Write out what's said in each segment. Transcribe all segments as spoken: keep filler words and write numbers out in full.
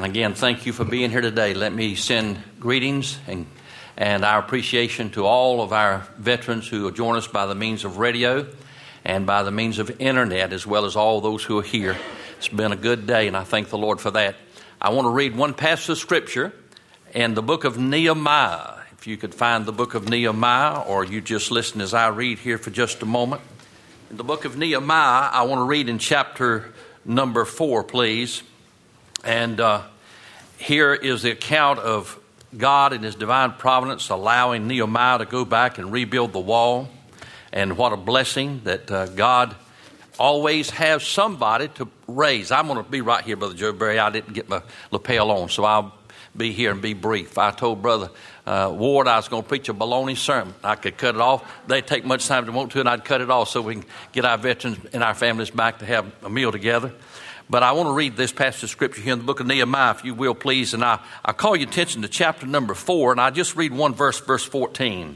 again, thank you for being here today. Let me send greetings and, and our appreciation to all of our veterans who have joined us by the means of radio and by the means of internet, as well as all those who are here. It's been a good day, and I thank the Lord for that. I want to read one passage of Scripture in the book of Nehemiah. If you could find the book of Nehemiah, or you just listen as I read here for just a moment. In the book of Nehemiah, I want to read in chapter number four, please. And uh, here is the account of God in His divine providence allowing Nehemiah to go back and rebuild the wall. And what a blessing that uh, God always has somebody to raise. I'm going to be right here, Brother Joe Berry. I didn't get my lapel on, so I'll be here and be brief. I told Brother uh, Ward I was going to preach a baloney sermon. I could cut it off. They'd take much time to want to, and I'd cut it off so we can get our veterans and our families back to have a meal together. But I want to read this passage of Scripture here in the book of Nehemiah, if you will, please. And I, I call your attention to chapter number four, and I just read one verse, verse fourteen.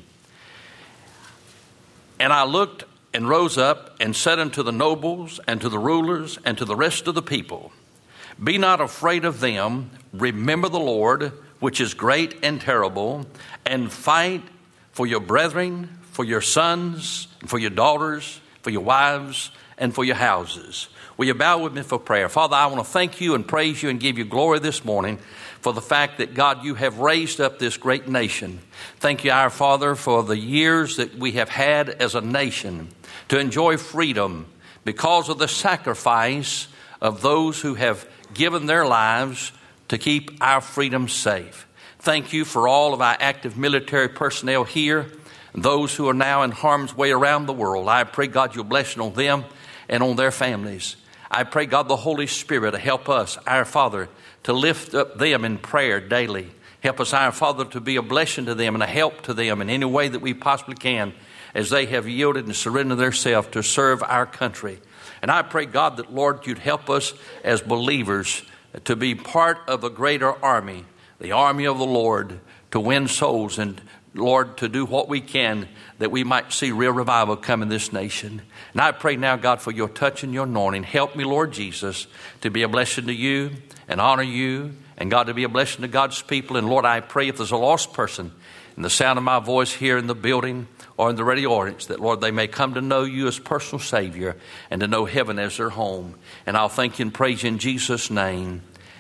And I looked and rose up and said unto the nobles and to the rulers and to the rest of the people, be not afraid of them. Remember the Lord, which is great and terrible, and fight for your brethren, for your sons, for your daughters, for your wives, and for your houses. Will you bow with me for prayer? Father, I want to thank you and praise you and give you glory this morning for the fact that, God, you have raised up this great nation. Thank you, our Father, for the years that we have had as a nation to enjoy freedom because of the sacrifice of those who have given their lives to keep our freedom safe. Thank you for all of our active military personnel here, and those who are now in harm's way around the world. I pray, God, you'll bless on them and on their families. I pray, God, the Holy Spirit to help us, our Father, to lift up them in prayer daily. Help us, our Father, to be a blessing to them and a help to them in any way that we possibly can as they have yielded and surrendered themselves to serve our country. And I pray, God, that, Lord, you'd help us as believers to be part of a greater army, the army of the Lord, to win souls and, Lord, to do what we can that we might see real revival come in this nation. And I pray now, God, for your touch and your anointing. Help me, Lord Jesus, to be a blessing to you and honor you, and, God, to be a blessing to God's people. And, Lord, I pray if there's a lost person in the sound of my voice here in the building or in the radio audience, that, Lord, they may come to know you as personal Savior and to know heaven as their home. And I'll thank you and praise you in Jesus' name.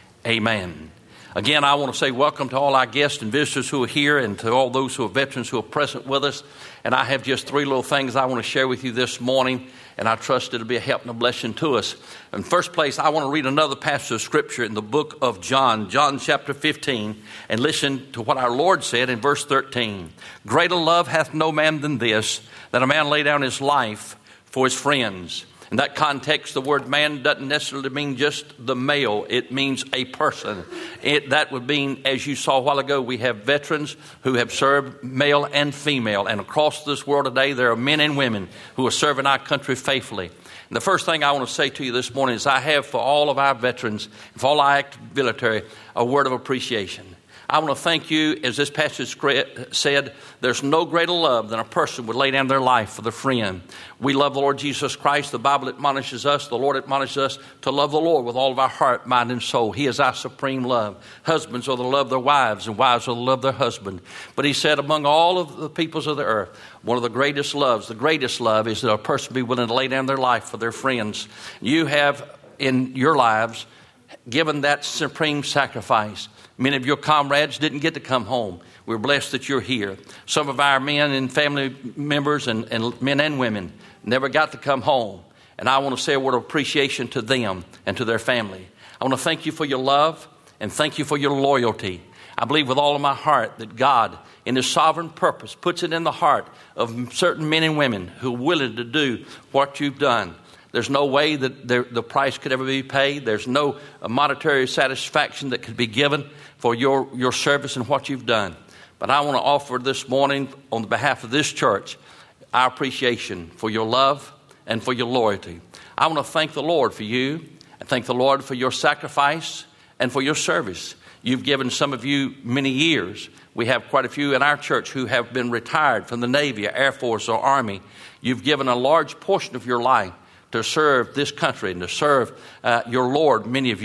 Amen. Again, I want to say welcome to all our guests and visitors who are here and to all those who are veterans who are present with us. And I have just three little things I want to share with you this morning, and I trust it'll be a help and a blessing to us. In first place, I want to read another passage of Scripture in the book of John, John chapter fifteen, and listen to what our Lord said in verse thirteen. Greater love hath no man than this, that a man lay down his life for his friends. In that context, the word man doesn't necessarily mean just the male. It means a person. It, that would mean, as you saw a while ago, we have veterans who have served male and female. And across this world today, there are men and women who are serving our country faithfully. And the first thing I want to say to you this morning is I have for all of our veterans, for all our active military, a word of appreciation. I want to thank you, as this passage said, there's no greater love than a person would lay down their life for their friend. We love the Lord Jesus Christ. The Bible admonishes us, the Lord admonishes us to love the Lord with all of our heart, mind, and soul. He is our supreme love. Husbands are to love their wives, and wives are to love their husband. But he said, among all of the peoples of the earth, one of the greatest loves, the greatest love is that a person be willing to lay down their life for their friends. You have in your lives given that supreme sacrifice. Many of your comrades didn't get to come home. We're blessed that you're here. Some of our men and family members and, and men and women never got to come home. And I want to say a word of appreciation to them and to their family. I want to thank you for your love and thank you for your loyalty. I believe with all of my heart that God, in His sovereign purpose, puts it in the heart of certain men and women who are willing to do what you've done. There's no way that there, the price could ever be paid. There's no monetary satisfaction that could be given for your, your service and what you've done. But I want to offer this morning on the behalf of this church our appreciation for your love and for your loyalty. I want to thank the Lord for you and thank the Lord for your sacrifice and for your service. You've given some of you many years. We have quite a few in our church who have been retired from the Navy, Air Force, or Army. You've given a large portion of your life to serve this country and to serve uh, your Lord, many of you.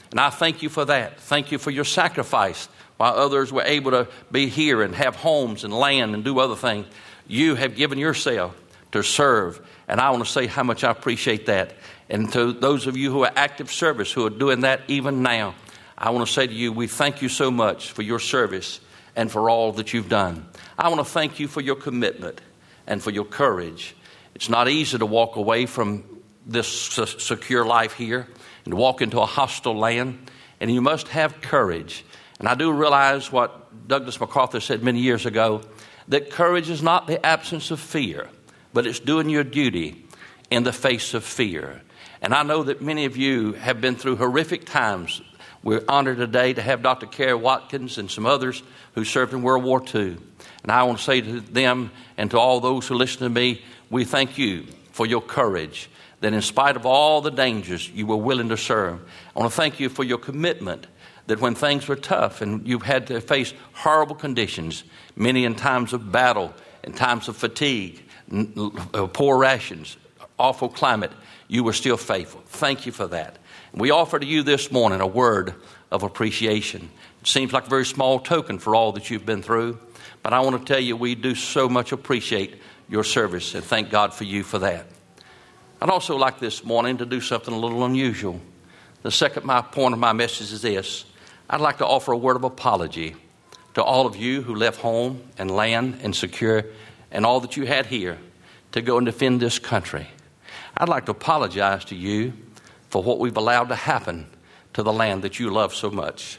And I thank you for that. Thank you for your sacrifice. While others were able to be here and have homes and land and do other things, you have given yourself to serve. And I want to say how much I appreciate that. And to those of you who are active service, who are doing that even now, I want to say to you, we thank you so much for your service and for all that you've done. I want to thank you for your commitment and for your courage. It's not easy to walk away from this secure life here and walk into a hostile land, and you must have courage. And I do realize what Douglas MacArthur said many years ago, that courage is not the absence of fear, but it's doing your duty in the face of fear. And I know that many of you have been through horrific times. We're honored today to have Doctor Kerry Watkins and some others who served in World War Two. And I want to say to them and to all those who listen to me, we thank you for your courage, that in spite of all the dangers, you were willing to serve. I want to thank you for your commitment, that when things were tough and you had to face horrible conditions, many in times of battle, in times of fatigue, poor rations, awful climate, you were still faithful. Thank you for that. We offer to you this morning a word of appreciation. It seems like a very small token for all that you've been through, but I want to tell you we do so much appreciate your service and thank God for you for that. I'd also like this morning to do something a little unusual. The second my point of my message is this. I'd like to offer a word of apology to all of you who left home and land and secure and all that you had here to go and defend this country. I'd like to apologize to you for what we've allowed to happen to the land that you love so much.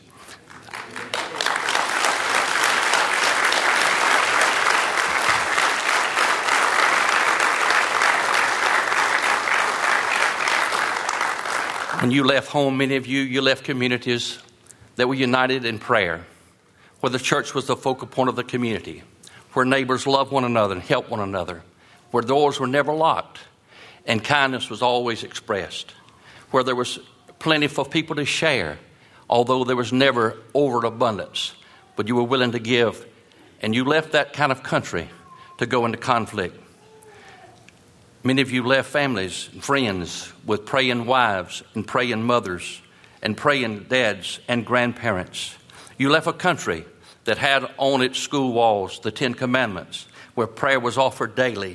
When you left home, many of you, you left communities that were united in prayer, where the church was the focal point of the community, where neighbors loved one another and helped one another, where doors were never locked and kindness was always expressed, where there was plenty for people to share, although there was never overabundance, but you were willing to give, and you left that kind of country to go into conflict. Many of you left families and friends with praying wives and praying mothers and praying dads and grandparents. You left a country that had on its school walls the Ten Commandments, where prayer was offered daily.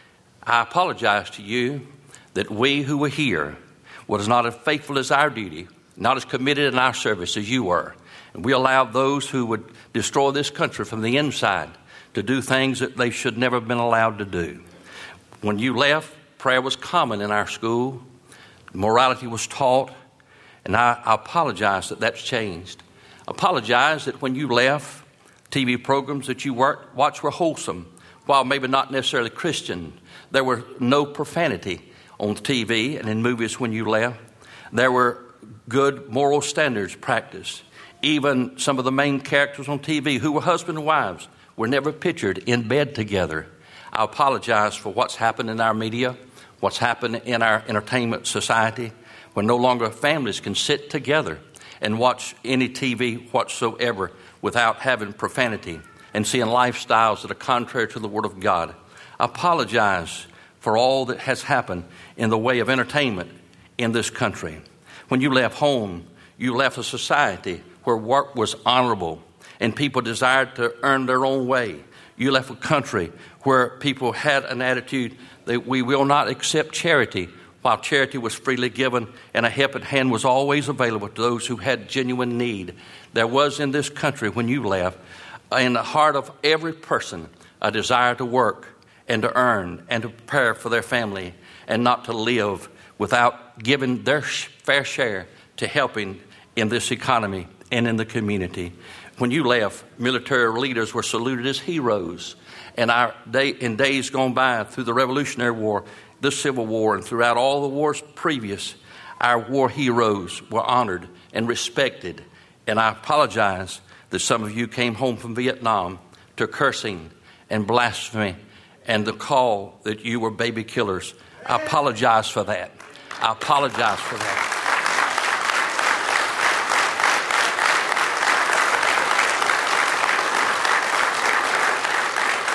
I apologize to you that we who were here was not as faithful as our duty, not as committed in our service as you were. And we allowed those who would destroy this country from the inside to do things that they should never have been allowed to do. When you left, prayer was common in our school. Morality was taught. And I, I apologize that that's changed. I apologize that when you left, T V programs that you worked, watched were wholesome, while maybe not necessarily Christian. There were no profanity on T V and in movies when you left. There were good moral standards practiced. Even some of the main characters on T V who were husband and wives were never pictured in bed together. I apologize for what's happened in our media, what's happened in our entertainment society, where no longer families can sit together and watch any T V whatsoever without having profanity and seeing lifestyles that are contrary to the Word of God. I apologize for all that has happened in the way of entertainment in this country. When you left home, you left a society where work was honorable and people desired to earn their own way. You left a country where people had an attitude that we will not accept charity, while charity was freely given and a helping hand was always available to those who had genuine need. There was in this country, when you left, in the heart of every person, a desire to work and to earn and to prepare for their family and not to live without giving their fair share to helping in this economy and in the community. When you left, military leaders were saluted as heroes. And our day, in days gone by, through the Revolutionary War, the Civil War, and throughout all the wars previous, our war heroes were honored and respected. And I apologize that some of you came home from Vietnam to cursing and blasphemy and the call that you were baby killers. I apologize for that. I apologize for that.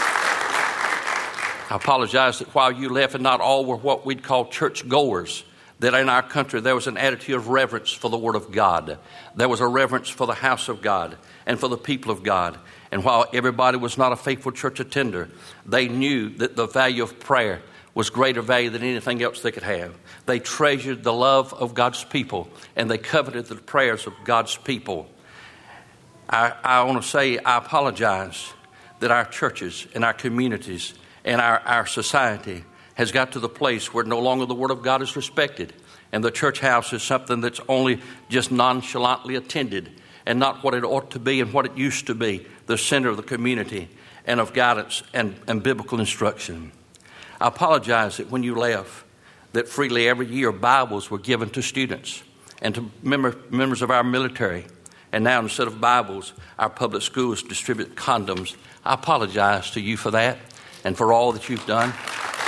I apologize that while you left and not all were what we'd call church goers, that in our country there was an attitude of reverence for the Word of God. There was a reverence for the house of God and for the people of God. And while everybody was not a faithful church attender, they knew that the value of prayer was greater value than anything else they could have. They treasured the love of God's people, and they coveted the prayers of God's people. I, I want to say I apologize that our churches and our communities and our, our society has got to the place where no longer the Word of God is respected, and the church house is something that's only just nonchalantly attended and not what it ought to be and what it used to be, the center of the community and of guidance and, and biblical instruction. I apologize that when you left, that freely every year Bibles were given to students and to member, members of our military. And now instead of Bibles, our public schools distribute condoms. I apologize to you for that and for all that you've done.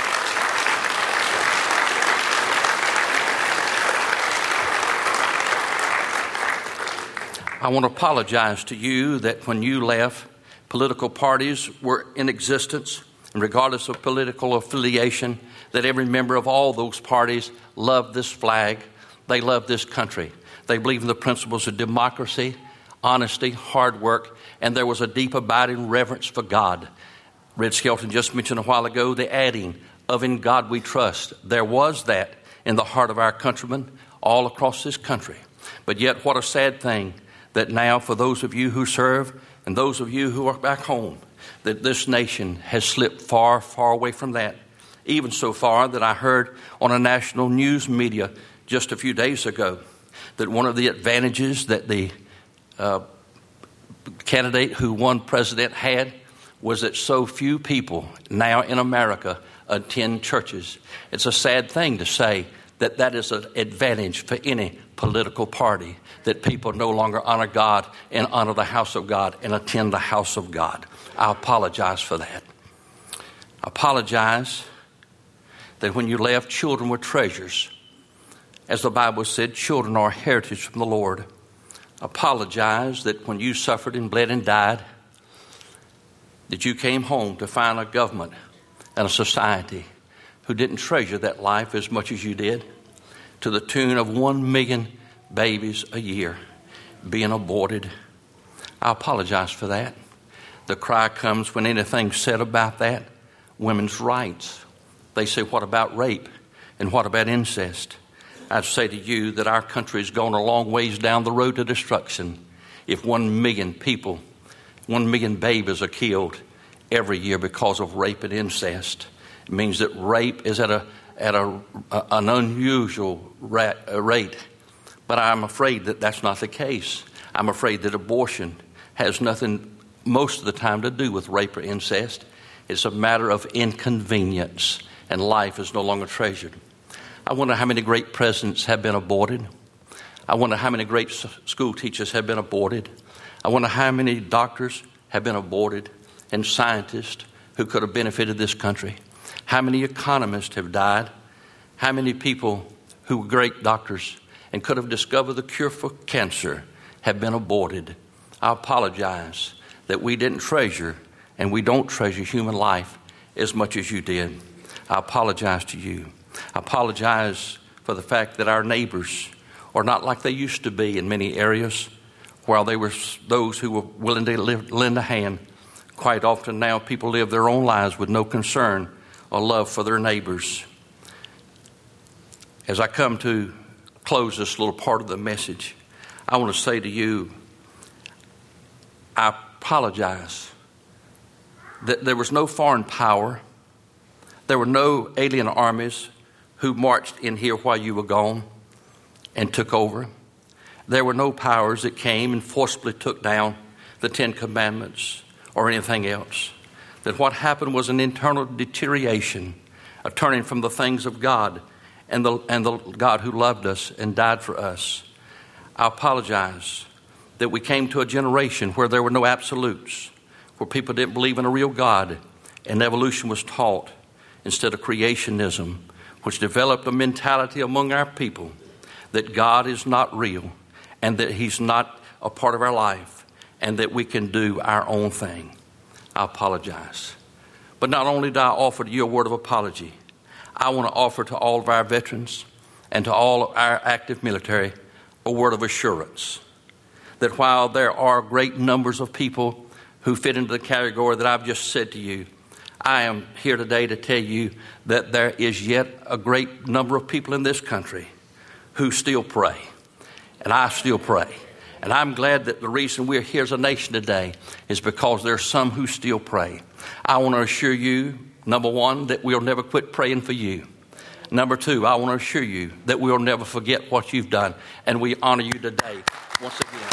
I want to apologize to you that when you left, political parties were in existence. And regardless of political affiliation, that every member of all those parties loved this flag. They loved this country. They believed in the principles of democracy, honesty, hard work, and there was a deep abiding reverence for God. Red Skelton just mentioned a while ago the adding of "in God we trust." There was that in the heart of our countrymen all across this country. But yet what a sad thing that now for those of you who serve and those of you who are back home, that this nation has slipped far, far away from that. Even so far that I heard on a national news media just a few days ago that one of the advantages that the uh, candidate who won president had was that so few people now in America attend churches. It's a sad thing to say that that is an advantage for any political party, that people no longer honor God and honor the house of God and attend the house of God. I apologize for that. I apologize that when you left, children were treasures. As the Bible said, children are a heritage from the Lord. I apologize that when you suffered and bled and died, that you came home to find a government and a society who didn't treasure that life as much as you did, to the tune of one million babies a year being aborted. I apologize for that. The cry comes when anything's said about that, women's rights. They say, what about rape? And what about incest? I'd say to you that our country has gone a long ways down the road to destruction if one million people, one million babies are killed every year because of rape and incest. It means that rape is at a at a, a an unusual rate. But I'm afraid that that's not the case. I'm afraid that abortion has nothing most of the time to do with rape or incest. It's a matter of inconvenience, and life is no longer treasured. I wonder how many great presidents have been aborted. I wonder how many great school teachers have been aborted. I wonder how many doctors have been aborted and scientists who could have benefited this country. How many economists have died? How many people who were great doctors and could have discovered the cure for cancer have been aborted? I apologize that we didn't treasure and we don't treasure human life as much as you did. I apologize to you. I apologize for the fact that our neighbors are not like they used to be in many areas. While they were those who were willing to live, lend a hand, quite often now people live their own lives with no concern or love for their neighbors. As I come to close this little part of the message, I want to say to you, I apologize that there was no foreign power. There were no alien armies who marched in here while you were gone and took over. There were no powers that came and forcibly took down the Ten Commandments or anything else. That what happened was an internal deterioration, a turning from the things of God and the, and the God who loved us and died for us. I apologize that we came to a generation where there were no absolutes, where people didn't believe in a real God, and evolution was taught instead of creationism, which developed a mentality among our people that God is not real and that He's not a part of our life and that we can do our own thing. I apologize. But not only do I offer to you a word of apology, I want to offer to all of our veterans and to all our active military a word of assurance that while there are great numbers of people who fit into the category that I've just said to you, I am here today to tell you that there is yet a great number of people in this country who still pray. And I still pray. And I'm glad that the reason we're here as a nation today is because there are some who still pray. I want to assure you, number one, that we'll never quit praying for you. Number two, I want to assure you that we'll never forget what you've done. And we honor you today once again.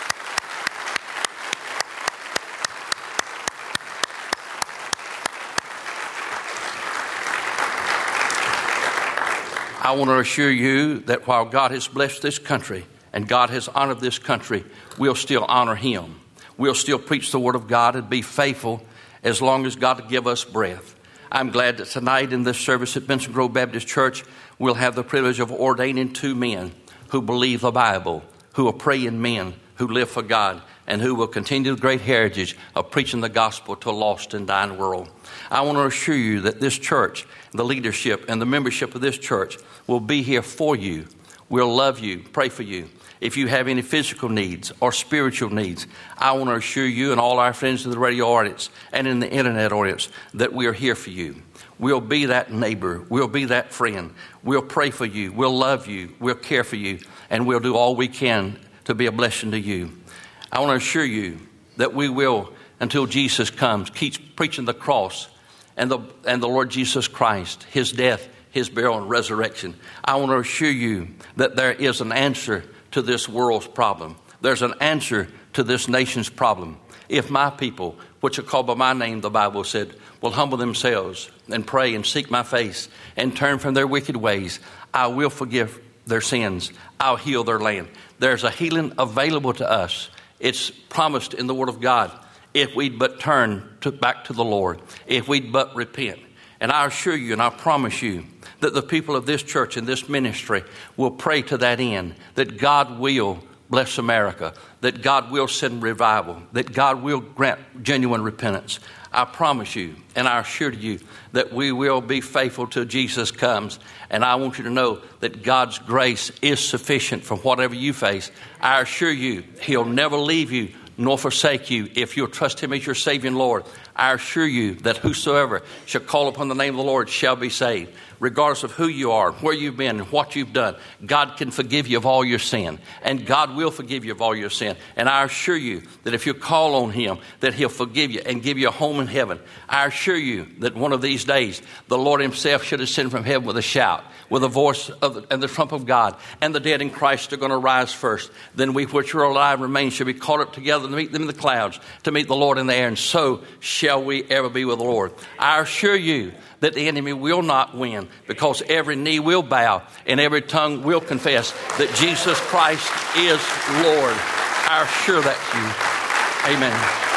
I want to assure you that while God has blessed this country and God has honored this country, we'll still honor him. We'll still preach the word of God and be faithful as long as God will give us breath. I'm glad that tonight in this service at Benson Grove Baptist Church, we'll have the privilege of ordaining two men who believe the Bible, who are praying men, who live for God, and who will continue the great heritage of preaching the gospel to a lost and dying world. I want to assure you that this church, the leadership and the membership of this church will be here for you. We'll love you, pray for you. If you have any physical needs or spiritual needs, I want to assure you and all our friends in the radio audience and in the internet audience that we are here for you. We'll be that neighbor. We'll be that friend. We'll pray for you. We'll love you. We'll care for you. And we'll do all we can to be a blessing to you. I want to assure you that we will, until Jesus comes, keep preaching the cross and the, and the Lord Jesus Christ, his death, his burial and resurrection. I want to assure you that there is an answer to this world's problem. There's an answer to this nation's problem. If my people, which are called by my name, the Bible said, will humble themselves and pray and seek my face and turn from their wicked ways, I will forgive their sins. I'll heal their land. There's a healing available to us. It's promised in the Word of God if we'd but turn to, back to the Lord, if we'd but repent. And I assure you and I promise you that the people of this church and this ministry will pray to that end, that God will bless America, that God will send revival, that God will grant genuine repentance. I promise you and I assure you that we will be faithful till Jesus comes. And I want you to know that God's grace is sufficient for whatever you face. I assure you, he'll never leave you nor forsake you if you'll trust him as your Savior and Lord. I assure you that whosoever shall call upon the name of the Lord shall be saved. Regardless of who you are, where you've been, and what you've done, God can forgive you of all your sin. And God will forgive you of all your sin. And I assure you that if you call on him, that he'll forgive you and give you a home in heaven. I assure you that one of these days, the Lord himself should ascend from heaven with a shout, with a voice of the, and the trump of God, and the dead in Christ are going to rise first. Then we which are alive remain shall be caught up together to meet them in the clouds, to meet the Lord in the air, and so shall we ever be with the Lord. I assure you that the enemy will not win, because every knee will bow and every tongue will confess that Jesus Christ is Lord. I assure that to you. Amen.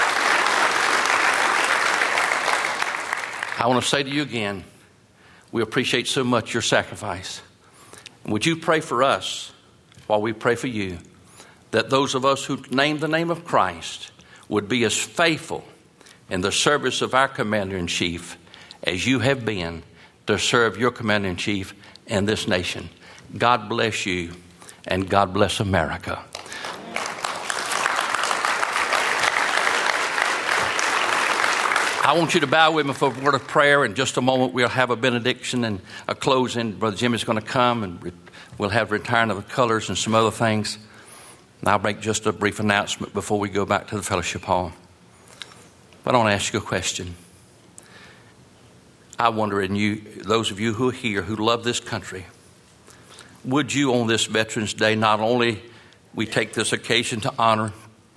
I want to say to you again, we appreciate so much your sacrifice. And would you pray for us while we pray for you, that those of us who name the name of Christ would be as faithful in the service of our Commander-in-Chief as you have been to serve your Commander-in-Chief and this nation. God bless you, and God bless America. I want you to bow with me for a word of prayer. In just a moment, we'll have a benediction and a closing. Brother Jim is going to come, and we'll have retiring of the colors and some other things. And I'll make just a brief announcement before we go back to the fellowship hall. But I want to ask you a question. I wonder, in you, those of you who are here who love this country, would you on this Veterans Day, not only we take this occasion to honor,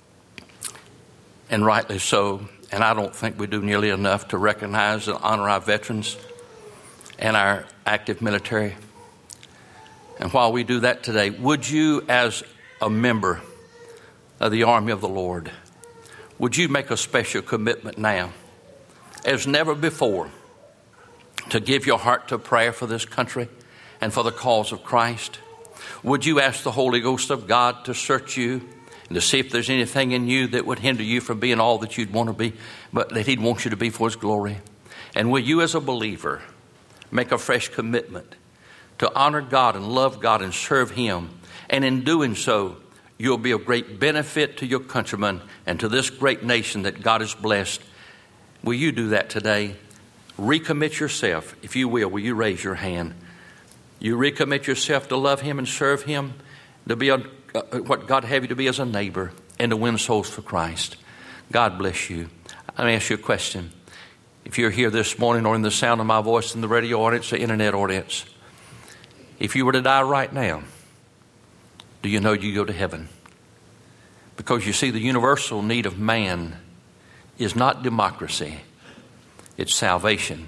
and rightly so, and I don't think we do nearly enough to recognize and honor our veterans and our active military. And while we do that today, would you, as a member of the army of the Lord, would you make a special commitment now, as never before, to give your heart to prayer for this country and for the cause of Christ? Would you ask the Holy Ghost of God to search you and to see if there's anything in you that would hinder you from being all that you'd want to be, but that he'd want you to be for his glory? And will you, as a believer, make a fresh commitment to honor God and love God and serve Him. And in doing so, you'll be of great benefit to your countrymen and to this great nation that God has blessed. Will you do that today? Recommit yourself. If you will, will you raise your hand? You recommit yourself to love Him and serve Him, to be a, uh, what God have you to be as a neighbor, and to win souls for Christ. God bless you. Let me ask you a question. If you're here this morning or in the sound of my voice in the radio audience, the internet audience, if you were to die right now, do you know you go to heaven? Because you see, the universal need of man is not democracy. It's salvation.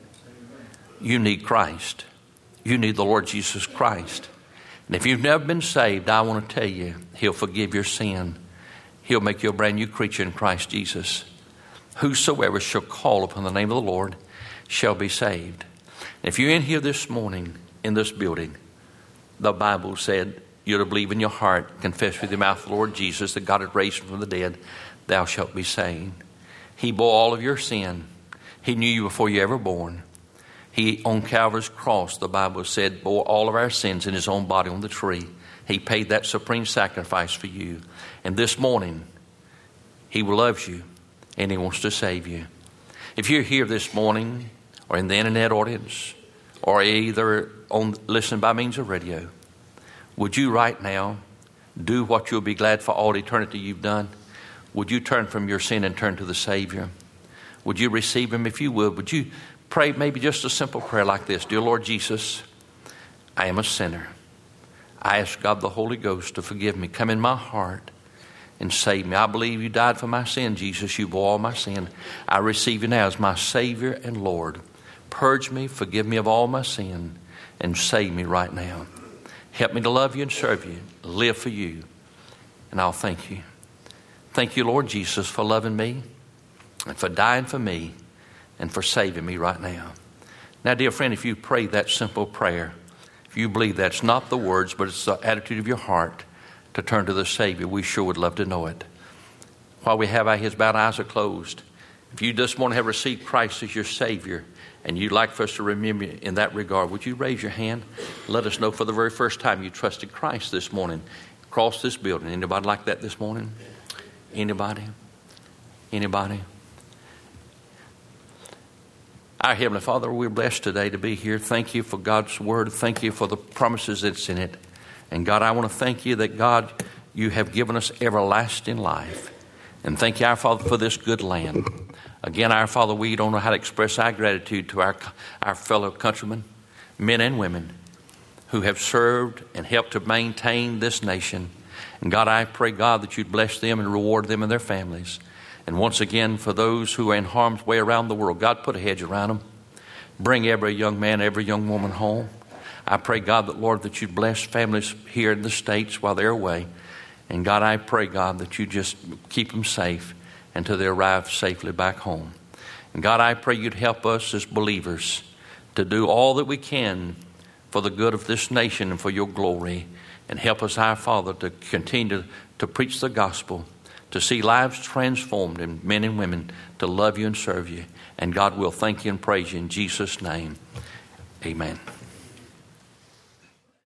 You need Christ. You need the Lord Jesus Christ. And if you've never been saved, I want to tell you, He'll forgive your sin. He'll make you a brand new creature in Christ Jesus. Whosoever shall call upon the name of the Lord shall be saved. And if you're in here this morning, in this building, the Bible said you're to believe in your heart, confess with your mouth the Lord Jesus, that God had raised Him from the dead, thou shalt be saved. He bore all of your sin. He knew you before you ever born. He, on Calvary's cross, the Bible said, bore all of our sins in His own body on the tree. He paid that supreme sacrifice for you. And this morning, He loves you and He wants to save you. If you're here this morning or in the internet audience or either on listening by means of radio, would you right now do what you'll be glad for all eternity you've done? Would you turn from your sin and turn to the Savior? Would you receive Him? If you would, would you pray maybe just a simple prayer like this? Dear Lord Jesus, I am a sinner. I ask God the Holy Ghost to forgive me. Come in my heart and save me. I believe You died for my sin, Jesus. You bore all my sin. I receive You now as my Savior and Lord. Purge me, forgive me of all my sin, and save me right now. Help me to love You and serve You, live for You, and I'll thank You. Thank You, Lord Jesus, for loving me and for dying for me and for saving me right now. Now, dear friend, if you pray that simple prayer, if you believe that's not the words, but it's the attitude of your heart to turn to the Savior, we sure would love to know it. While we have our heads bowed, eyes are closed, if you this morning have received Christ as your Savior and you'd like for us to remember you in that regard, would you raise your hand? Let us know for the very first time you trusted Christ this morning. Across this building. Anybody like that this morning? Anybody? Anybody? Our Heavenly Father, we're blessed today to be here. Thank You for God's Word. Thank You for the promises that's in it. And God, I want to thank You that, God, You have given us everlasting life. And thank You, our Father, for this good land. Again, our Father, we don't know how to express our gratitude to our, our fellow countrymen, men and women, who have served and helped to maintain this nation. And God, I pray, God, that You'd bless them and reward them and their families. And once again, for those who are in harm's way around the world, God, put a hedge around them. Bring every young man, every young woman home. I pray, God, that, Lord, that You'd bless families here in the States while they're away. And God, I pray, God, that You just keep them safe until they arrive safely back home. And God, I pray You'd help us as believers to do all that we can for the good of this nation and for Your glory. And help us, our Father, to continue to, to preach the gospel, to see lives transformed and men and women to love You and serve You. And God will thank You and praise You in Jesus' name. Amen.